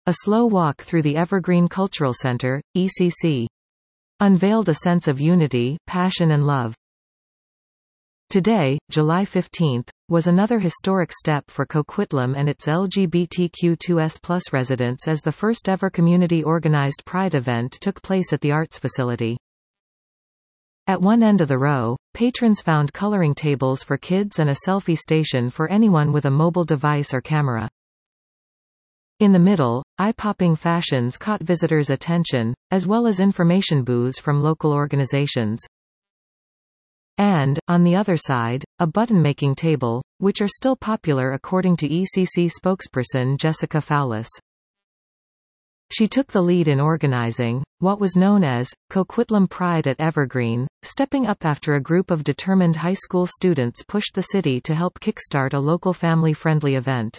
A slow walk through the Evergreen Cultural Center, ECC, unveiled a sense of unity, passion and love. Today, July 15, was another historic step for Coquitlam and its LGBTQ2S+ residents as the first ever community-organized Pride event took place at the Arts Facility. At one end of the row, patrons found coloring tables for kids and a selfie station for anyone with a mobile device or camera. In the middle, eye-popping fashions caught visitors' attention, as well as information booths from local organizations. And, on the other side, a button-making table, which are still popular according to ECC spokesperson Jessica Fowlis. She took the lead in organizing what was known as Coquitlam Pride at Evergreen, stepping up after a group of determined high school students pushed the city to help kickstart a local family-friendly event.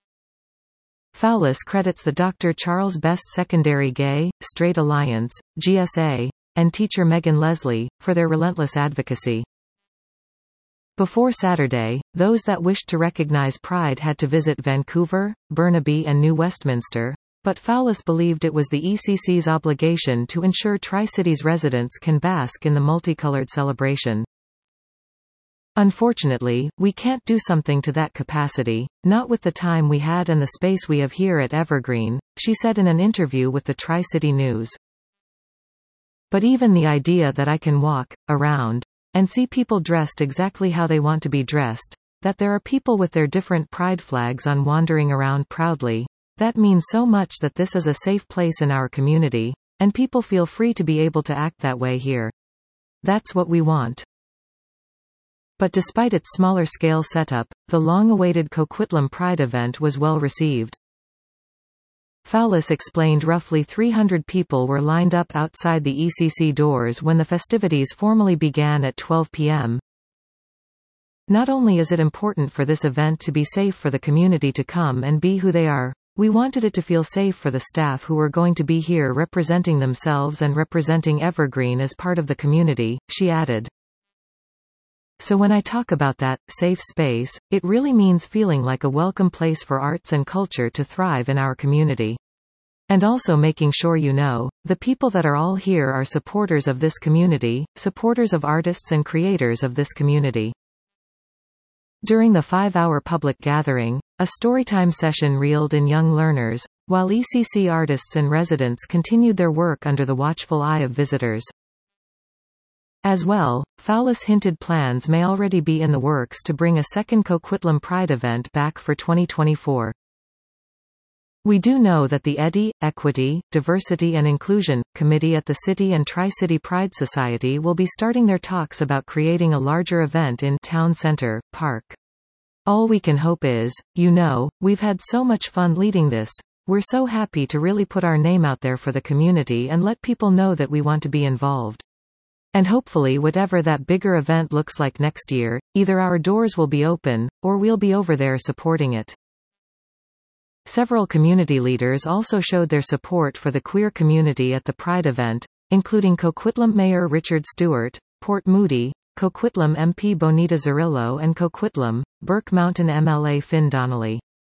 Fowlis credits the Dr. Charles Best Secondary Gay, Straight Alliance, GSA, and teacher Megan Leslie, for their relentless advocacy. Before Saturday, those that wished to recognize Pride had to visit Vancouver, Burnaby and New Westminster, but Fowlis believed it was the ECC's obligation to ensure Tri-Cities residents can bask in the multicolored celebration. Unfortunately, we can't do something to that capacity, not with the time we had and the space we have here at Evergreen, she said in an interview with the Tri-City News. But even the idea that I can walk around and see people dressed exactly how they want to be dressed, that there are people with their different pride flags on wandering around proudly, that means so much that this is a safe place in our community, and people feel free to be able to act that way here. That's what we want. But despite its smaller scale setup, the long-awaited Coquitlam Pride event was well received. Fowlis explained roughly 300 people were lined up outside the ECC doors when the festivities formally began at 12 p.m. Not only is it important for this event to be safe for the community to come and be who they are, we wanted it to feel safe for the staff who were going to be here representing themselves and representing Evergreen as part of the community, she added. So when I talk about that safe space, it really means feeling like a welcome place for arts and culture to thrive in our community. And also making sure you know, the people that are all here are supporters of this community, supporters of artists and creators of this community. During the 5-hour public gathering, a storytime session reeled in young learners, while ECC artists and residents continued their work under the watchful eye of visitors. As well, Fowlis hinted plans may already be in the works to bring a second Coquitlam Pride event back for 2024. We do know that the EDI, Equity, Diversity and Inclusion, Committee at the City and Tri-City Pride Society will be starting their talks about creating a larger event in Town Center, Park. All we can hope is, we've had so much fun leading this, we're so happy to really put our name out there for the community and let people know that we want to be involved. And hopefully whatever that bigger event looks like next year, either our doors will be open, or we'll be over there supporting it. Several community leaders also showed their support for the queer community at the Pride event, including Coquitlam Mayor Richard Stewart, Port Moody, Coquitlam MP Bonita Zerillo and Coquitlam, Burke Mountain MLA Finn Donnelly.